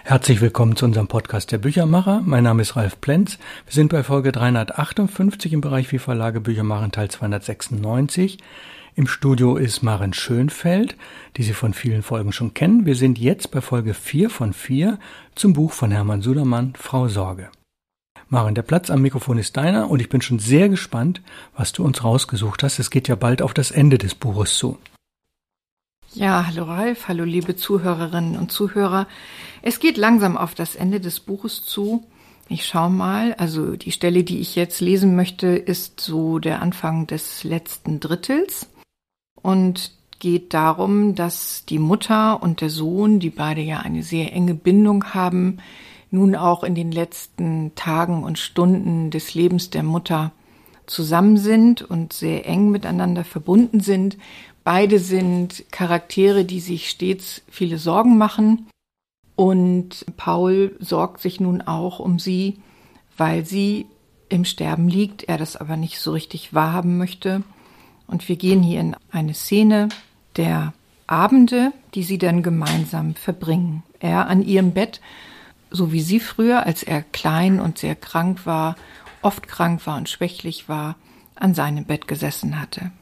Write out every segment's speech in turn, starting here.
Herzlich willkommen zu unserem Podcast der Büchermacher. Mein Name ist Ralf Plenz. Wir sind bei Folge 358 im Bereich Wie Verlage Bücher machen, Teil 296. Im Studio ist Maren Schönfeld, die Sie von vielen Folgen schon kennen. Wir sind jetzt bei Folge 4 von 4 zum Buch von Hermann Sudermann, Frau Sorge. Maren, der Platz am Mikrofon ist deiner und ich bin schon sehr gespannt, was du uns rausgesucht hast. Es geht ja bald auf das Ende des Buches zu. Ja, hallo Ralf, hallo liebe Zuhörerinnen und Zuhörer. Es geht langsam auf das Ende des Buches zu. Ich schaue mal, also die Stelle, die ich jetzt lesen möchte, ist so der Anfang des letzten Drittels und geht darum, dass die Mutter und der Sohn, die beide ja eine sehr enge Bindung haben, nun auch in den letzten Tagen und Stunden des Lebens der Mutter zusammen sind und sehr eng miteinander verbunden sind. Beide sind Charaktere, die sich stets viele Sorgen machen. Und Paul sorgt sich nun auch um sie, weil sie im Sterben liegt, er das aber nicht so richtig wahrhaben möchte. Und wir gehen hier in eine Szene der Abende, die sie dann gemeinsam verbringen. Er an ihrem Bett, so wie sie früher, als er klein und sehr krank war, oft krank war und schwächlich war, an seinem Bett gesessen hatte.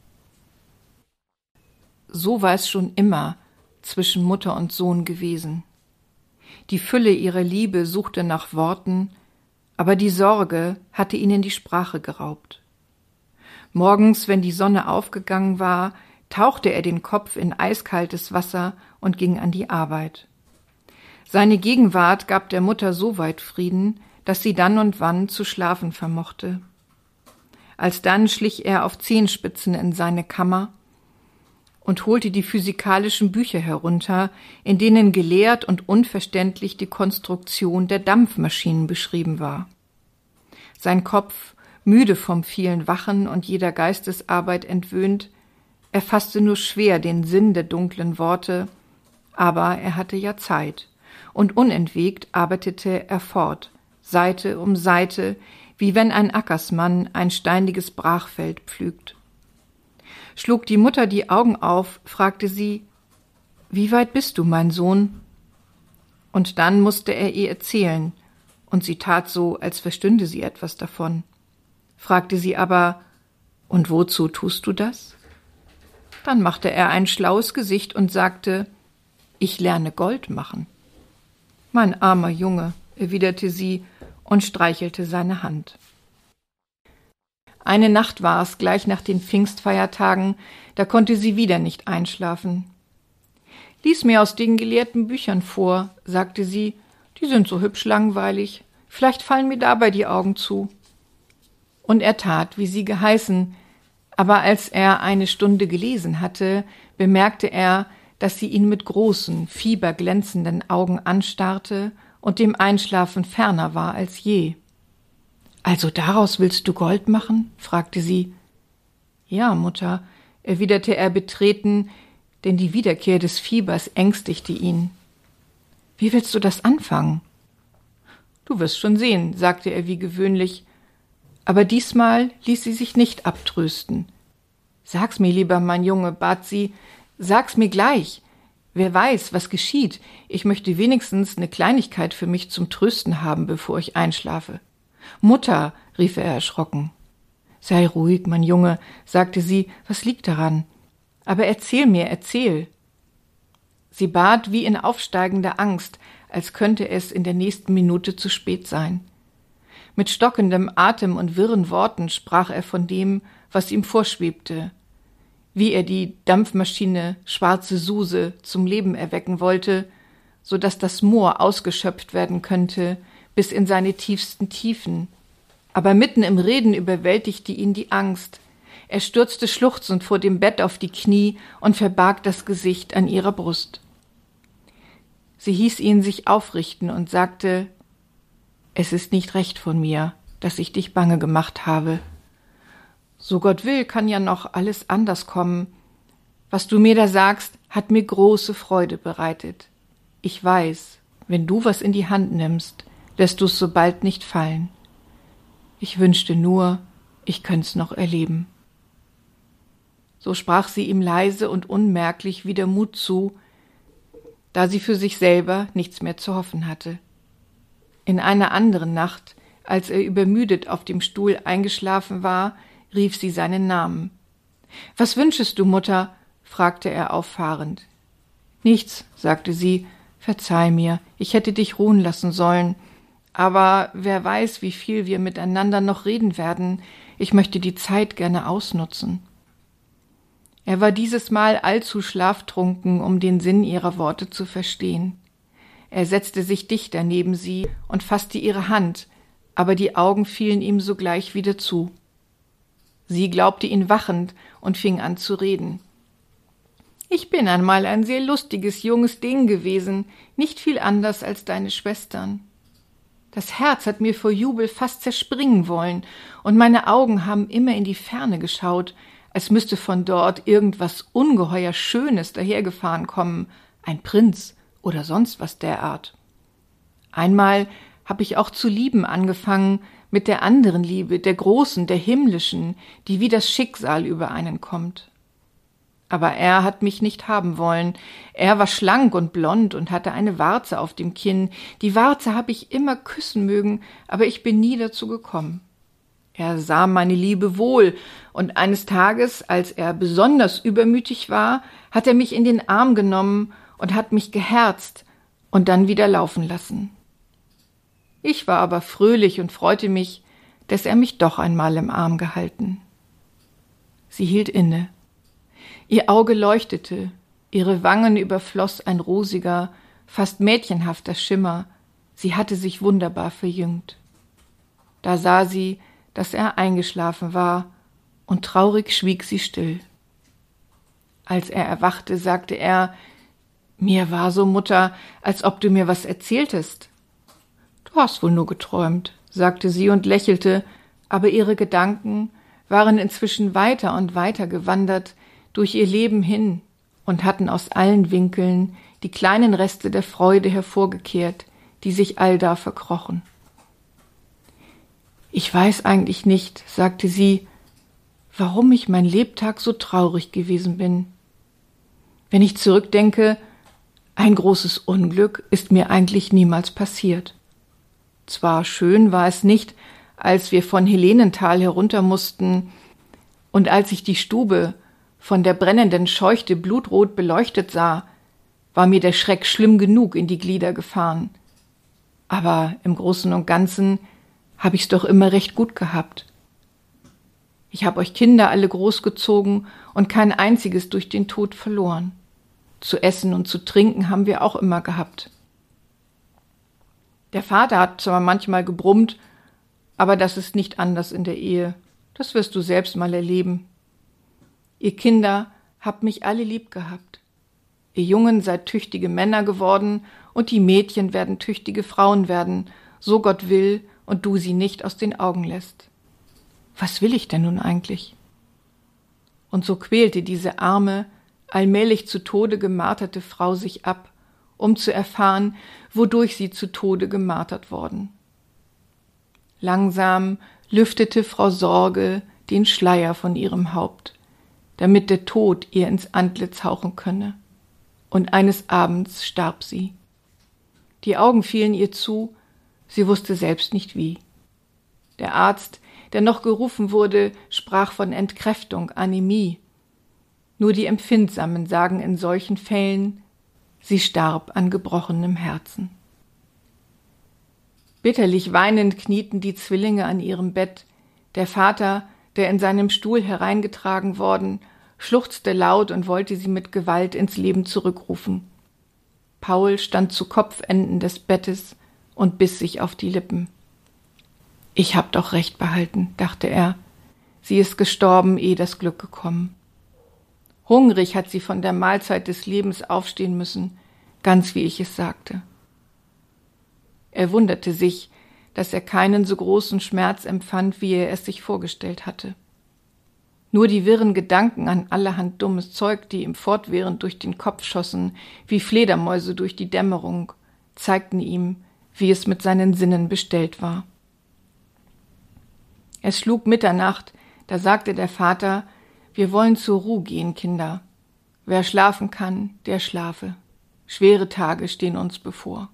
So war es schon immer zwischen Mutter und Sohn gewesen. Die Fülle ihrer Liebe suchte nach Worten, aber die Sorge hatte ihnen die Sprache geraubt. Morgens, wenn die Sonne aufgegangen war, tauchte er den Kopf in eiskaltes Wasser und ging an die Arbeit. Seine Gegenwart gab der Mutter so weit Frieden, dass sie dann und wann zu schlafen vermochte. Alsdann schlich er auf Zehenspitzen in seine Kammer und holte die physikalischen Bücher herunter, in denen gelehrt und unverständlich die Konstruktion der Dampfmaschinen beschrieben war. Sein Kopf, müde vom vielen Wachen und jeder Geistesarbeit entwöhnt, erfasste nur schwer den Sinn der dunklen Worte, aber er hatte ja Zeit, und unentwegt arbeitete er fort, Seite um Seite, wie wenn ein Ackersmann ein steiniges Brachfeld pflügt. Schlug die Mutter die Augen auf, fragte sie, »Wie weit bist du, mein Sohn?« Und dann musste er ihr erzählen, und sie tat so, als verstünde sie etwas davon. Fragte sie aber, »Und wozu tust du das?« Dann machte er ein schlaues Gesicht und sagte, »Ich lerne Gold machen.« »Mein armer Junge«, erwiderte sie und streichelte seine Hand. Eine Nacht war es, gleich nach den Pfingstfeiertagen, da konnte sie wieder nicht einschlafen. »Lies mir aus den gelehrten Büchern vor«, sagte sie, »die sind so hübsch langweilig, vielleicht fallen mir dabei die Augen zu.« Und er tat, wie sie geheißen, aber als er eine Stunde gelesen hatte, bemerkte er, dass sie ihn mit großen, fieberglänzenden Augen anstarrte und dem Einschlafen ferner war als je. »Also daraus willst du Gold machen?« fragte sie. »Ja, Mutter«, erwiderte er betreten, denn die Wiederkehr des Fiebers ängstigte ihn. »Wie willst du das anfangen?« »Du wirst schon sehen«, sagte er wie gewöhnlich, aber diesmal ließ sie sich nicht abtrösten. »Sag's mir lieber, mein Junge«, bat sie, »sag's mir gleich. Wer weiß, was geschieht. Ich möchte wenigstens eine Kleinigkeit für mich zum Trösten haben, bevor ich einschlafe.« »Mutter«, rief er erschrocken. »Sei ruhig, mein Junge«, sagte sie, »was liegt daran? Aber erzähl mir, erzähl.« Sie bat wie in aufsteigender Angst, als könnte es in der nächsten Minute zu spät sein. Mit stockendem Atem und wirren Worten sprach er von dem, was ihm vorschwebte, wie er die Dampfmaschine Schwarze Suse zum Leben erwecken wollte, so dass das Moor ausgeschöpft werden könnte, bis in seine tiefsten Tiefen. Aber mitten im Reden überwältigte ihn die Angst. Er stürzte schluchzend vor dem Bett auf die Knie und verbarg das Gesicht an ihrer Brust. Sie hieß ihn sich aufrichten und sagte, »Es ist nicht recht von mir, dass ich dich bange gemacht habe. So Gott will, kann ja noch alles anders kommen. Was du mir da sagst, hat mir große Freude bereitet. Ich weiß, wenn du was in die Hand nimmst, lässt du's so bald nicht fallen. Ich wünschte nur, ich könnt's noch erleben.« So sprach sie ihm leise und unmerklich wieder Mut zu, da sie für sich selber nichts mehr zu hoffen hatte. In einer anderen Nacht, als er übermüdet auf dem Stuhl eingeschlafen war, rief sie seinen Namen. »Was wünschest du, Mutter?« fragte er auffahrend. »Nichts«, sagte sie, »verzeih mir, ich hätte dich ruhen lassen sollen. Aber wer weiß, wie viel wir miteinander noch reden werden. Ich möchte die Zeit gerne ausnutzen.« Er war dieses Mal allzu schlaftrunken, um den Sinn ihrer Worte zu verstehen. Er setzte sich dichter neben sie und fasste ihre Hand, aber die Augen fielen ihm sogleich wieder zu. Sie glaubte ihn wachend und fing an zu reden. »Ich bin einmal ein sehr lustiges, junges Ding gewesen, nicht viel anders als deine Schwestern. Das Herz hat mir vor Jubel fast zerspringen wollen, und meine Augen haben immer in die Ferne geschaut, als müsste von dort irgendwas ungeheuer Schönes dahergefahren kommen, ein Prinz oder sonst was derart. Einmal habe ich auch zu lieben angefangen, mit der anderen Liebe, der großen, der himmlischen, die wie das Schicksal über einen kommt. Aber er hat mich nicht haben wollen. Er war schlank und blond und hatte eine Warze auf dem Kinn. Die Warze habe ich immer küssen mögen, aber ich bin nie dazu gekommen. Er sah meine Liebe wohl, und eines Tages, als er besonders übermütig war, hat er mich in den Arm genommen und hat mich geherzt und dann wieder laufen lassen. Ich war aber fröhlich und freute mich, dass er mich doch einmal im Arm gehalten. Sie hielt inne. Ihr Auge leuchtete, ihre Wangen überfloss ein rosiger, fast mädchenhafter Schimmer. Sie hatte sich wunderbar verjüngt. Da sah sie, dass er eingeschlafen war, und traurig schwieg sie still. Als er erwachte, sagte er: »Mir war so, Mutter, als ob du mir was erzähltest.« »Du hast wohl nur geträumt«, sagte sie und lächelte, aber ihre Gedanken waren inzwischen weiter und weiter gewandert durch ihr Leben hin und hatten aus allen Winkeln die kleinen Reste der Freude hervorgekehrt, die sich allda verkrochen. »Ich weiß eigentlich nicht«, sagte sie, »warum ich mein Lebtag so traurig gewesen bin. Wenn ich zurückdenke, ein großes Unglück ist mir eigentlich niemals passiert. Zwar schön war es nicht, als wir von Helenental herunter mussten, und als ich die Stube von der brennenden Scheuchte blutrot beleuchtet sah, war mir der Schreck schlimm genug in die Glieder gefahren. Aber im Großen und Ganzen habe ich's doch immer recht gut gehabt. Ich habe euch Kinder alle großgezogen und kein einziges durch den Tod verloren. Zu essen und zu trinken haben wir auch immer gehabt. Der Vater hat zwar manchmal gebrummt, aber das ist nicht anders in der Ehe. Das wirst du selbst mal erleben. Ihr Kinder habt mich alle lieb gehabt. Ihr Jungen seid tüchtige Männer geworden, und die Mädchen werden tüchtige Frauen werden, so Gott will und du sie nicht aus den Augen lässt. Was will ich denn nun eigentlich?« Und so quälte diese arme, allmählich zu Tode gemarterte Frau sich ab, um zu erfahren, wodurch sie zu Tode gemartert worden. Langsam lüftete Frau Sorge den Schleier von ihrem Haupt, damit der Tod ihr ins Antlitz hauchen könne. Und eines Abends starb sie. Die Augen fielen ihr zu, sie wusste selbst nicht wie. Der Arzt, der noch gerufen wurde, sprach von Entkräftung, Anämie. Nur die Empfindsamen sagen in solchen Fällen, sie starb an gebrochenem Herzen. Bitterlich weinend knieten die Zwillinge an ihrem Bett. Der Vater, der in seinem Stuhl hereingetragen worden, schluchzte laut und wollte sie mit Gewalt ins Leben zurückrufen. Paul stand zu Kopfenden des Bettes und biss sich auf die Lippen. »Ich hab doch recht behalten«, dachte er. »Sie ist gestorben, ehe das Glück gekommen. Hungrig hat sie von der Mahlzeit des Lebens aufstehen müssen, ganz wie ich es sagte.« Er wunderte sich, dass er keinen so großen Schmerz empfand, wie er es sich vorgestellt hatte. Nur die wirren Gedanken an allerhand dummes Zeug, die ihm fortwährend durch den Kopf schossen, wie Fledermäuse durch die Dämmerung, zeigten ihm, wie es mit seinen Sinnen bestellt war. Es schlug Mitternacht, da sagte der Vater: »Wir wollen zur Ruh gehen, Kinder. Wer schlafen kann, der schlafe. schwere Tage stehen uns bevor.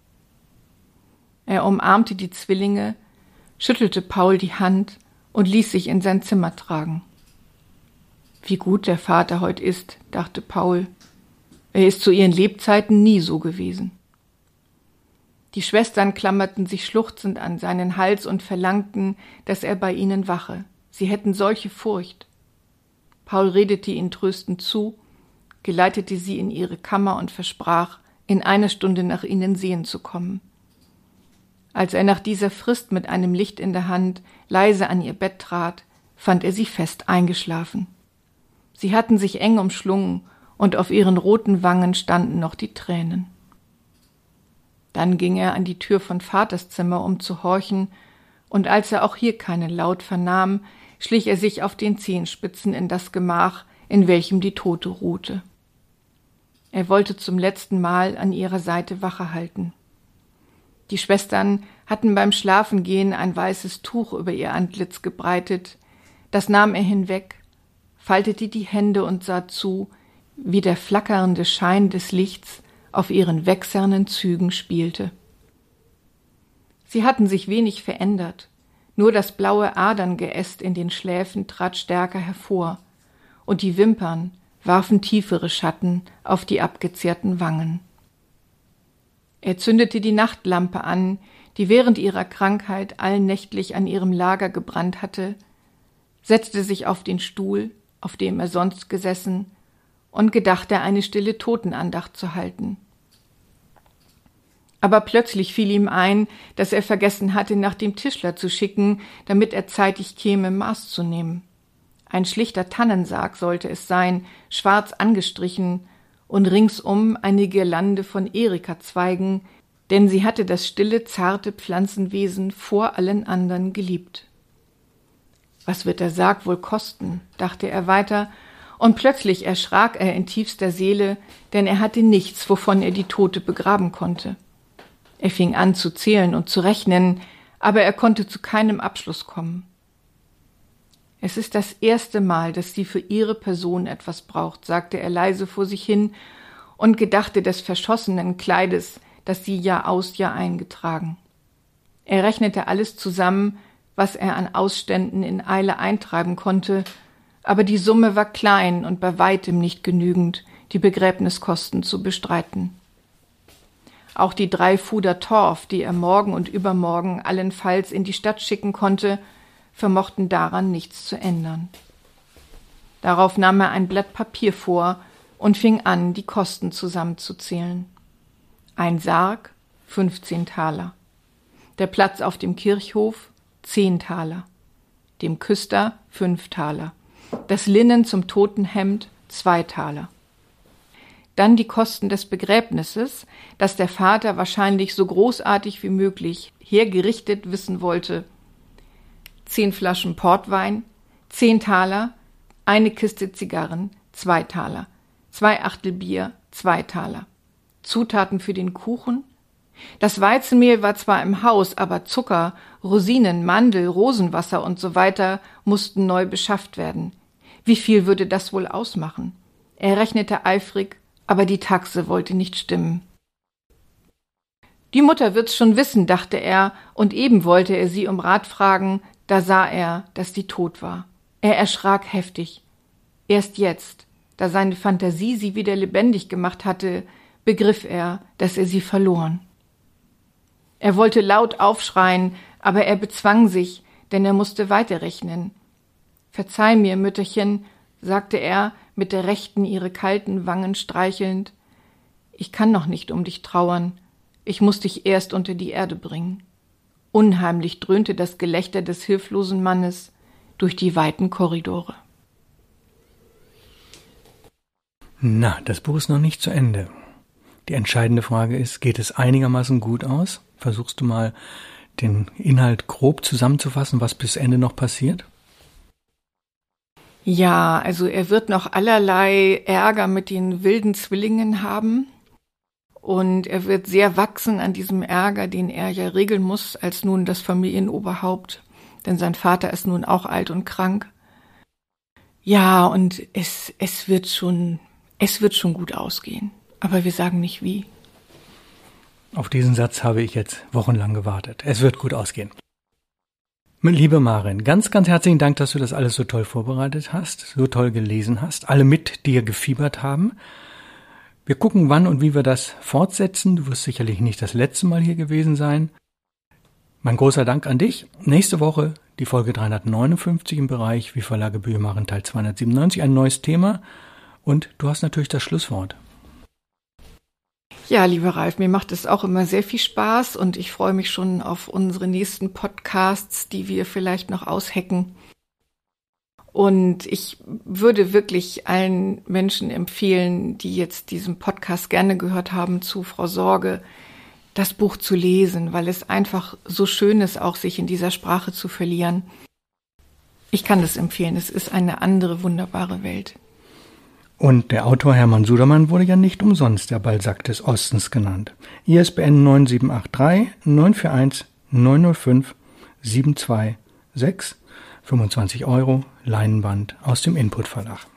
Er umarmte die Zwillinge, schüttelte Paul die Hand und ließ sich in sein Zimmer tragen. Wie gut der Vater heut ist, dachte Paul. Er ist zu ihren Lebzeiten nie so gewesen. Die Schwestern klammerten sich schluchzend an seinen Hals und verlangten, dass er bei ihnen wache. Sie hätten solche Furcht. Paul redete ihnen tröstend zu, geleitete sie in ihre Kammer und versprach, in einer Stunde nach ihnen sehen zu kommen. Als er nach dieser Frist mit einem Licht in der Hand leise an ihr Bett trat, fand er sie fest eingeschlafen. Sie hatten sich eng umschlungen und auf ihren roten Wangen standen noch die Tränen. Dann ging er an die Tür von Vaters Zimmer, um zu horchen, und als er auch hier keinen Laut vernahm, schlich er sich auf den Zehenspitzen in das Gemach, in welchem die Tote ruhte. Er wollte zum letzten Mal an ihrer Seite Wache halten. Die Schwestern hatten beim Schlafengehen ein weißes Tuch über ihr Antlitz gebreitet, das nahm er hinweg, faltete die Hände und sah zu, wie der flackernde Schein des Lichts auf ihren wächsernen Zügen spielte. Sie hatten sich wenig verändert, nur das blaue Aderngeäst in den Schläfen trat stärker hervor, und die Wimpern warfen tiefere Schatten auf die abgezehrten Wangen. Er zündete die Nachtlampe an, die während ihrer Krankheit allnächtlich an ihrem Lager gebrannt hatte, setzte sich auf den Stuhl, auf dem er sonst gesessen, und gedachte, eine stille Totenandacht zu halten. Aber plötzlich fiel ihm ein, dass er vergessen hatte, nach dem Tischler zu schicken, damit er zeitig käme, Maß zu nehmen. Ein schlichter Tannensarg sollte es sein, schwarz angestrichen, und ringsum eine Girlande von Erika-Zweigen, denn sie hatte das stille, zarte Pflanzenwesen vor allen anderen geliebt. Was wird der Sarg wohl kosten, dachte er weiter, und plötzlich erschrak er in tiefster Seele, denn er hatte nichts, wovon er die Tote begraben konnte. Er fing an zu zählen und zu rechnen, aber er konnte zu keinem Abschluss kommen. Es ist das erste Mal, dass sie für ihre Person etwas braucht, sagte er leise vor sich hin und gedachte des verschossenen Kleides, das sie Jahr aus, Jahr ein getragen. Er rechnete alles zusammen, was er an Ausständen in Eile eintreiben konnte, aber die Summe war klein und bei weitem nicht genügend, die Begräbniskosten zu bestreiten. Auch die 3 Fuder Torf, die er morgen und übermorgen allenfalls in die Stadt schicken konnte, vermochten daran nichts zu ändern. Darauf nahm er ein Blatt Papier vor und fing an, die Kosten zusammenzuzählen. Ein Sarg, 15 Taler. Der Platz auf dem Kirchhof, 10 Taler. Dem Küster, 5 Taler. Das Linnen zum Totenhemd, 2 Taler. Dann die Kosten des Begräbnisses, das der Vater wahrscheinlich so großartig wie möglich hergerichtet wissen wollte. 10 Flaschen Portwein, 10 Taler, eine Kiste Zigarren, 2 Taler, 2 Achtel Bier, 2 Taler. Zutaten für den Kuchen? Das Weizenmehl war zwar im Haus, aber Zucker, Rosinen, Mandel, Rosenwasser und so weiter mussten neu beschafft werden. Wie viel würde das wohl ausmachen? Er rechnete eifrig, aber die Taxe wollte nicht stimmen. Die Mutter wird's schon wissen, dachte er, und eben wollte er sie um Rat fragen, da sah er, dass die tot war. Er erschrak heftig. Erst jetzt, da seine Fantasie sie wieder lebendig gemacht hatte, begriff er, dass er sie verloren. Er wollte laut aufschreien, aber er bezwang sich, denn er musste weiterrechnen. »Verzeih mir, Mütterchen«, sagte er, mit der rechten ihre kalten Wangen streichelnd. »Ich kann noch nicht um dich trauern. Ich muß dich erst unter die Erde bringen.« Unheimlich dröhnte das Gelächter des hilflosen Mannes durch die weiten Korridore. Na, das Buch ist noch nicht zu Ende. Die entscheidende Frage ist, geht es einigermaßen gut aus? Versuchst du mal, den Inhalt grob zusammenzufassen, was bis Ende noch passiert? Ja, also er wird noch allerlei Ärger mit den wilden Zwillingen haben. Und er wird sehr wachsen an diesem Ärger, den er ja regeln muss, als nun das Familienoberhaupt. Denn sein Vater ist nun auch alt und krank. Ja, und es wird schon gut ausgehen. Aber wir sagen nicht wie. Auf diesen Satz habe ich jetzt wochenlang gewartet. Es wird gut ausgehen. Liebe Maren, ganz, ganz herzlichen Dank, dass du das alles so toll vorbereitet hast, so toll gelesen hast, alle mit dir gefiebert haben. Wir gucken, wann und wie wir das fortsetzen. Du wirst sicherlich nicht das letzte Mal hier gewesen sein. Mein großer Dank an dich. Nächste Woche die Folge 359 im Bereich Wie Verlage Bücher machen, Teil 297, ein neues Thema. Und du hast natürlich das Schlusswort. Ja, lieber Ralf, mir macht es auch immer sehr viel Spaß und ich freue mich schon auf unsere nächsten Podcasts, die wir vielleicht noch aushacken. Und ich würde wirklich allen Menschen empfehlen, die jetzt diesen Podcast gerne gehört haben zu Frau Sorge, das Buch zu lesen, weil es einfach so schön ist, auch sich in dieser Sprache zu verlieren. Ich kann das empfehlen, es ist eine andere wunderbare Welt. Und der Autor Hermann Sudermann wurde ja nicht umsonst der Balzac des Ostens genannt. ISBN 9783 941 905 726, 25 €, Leinenband aus dem Input Verlag.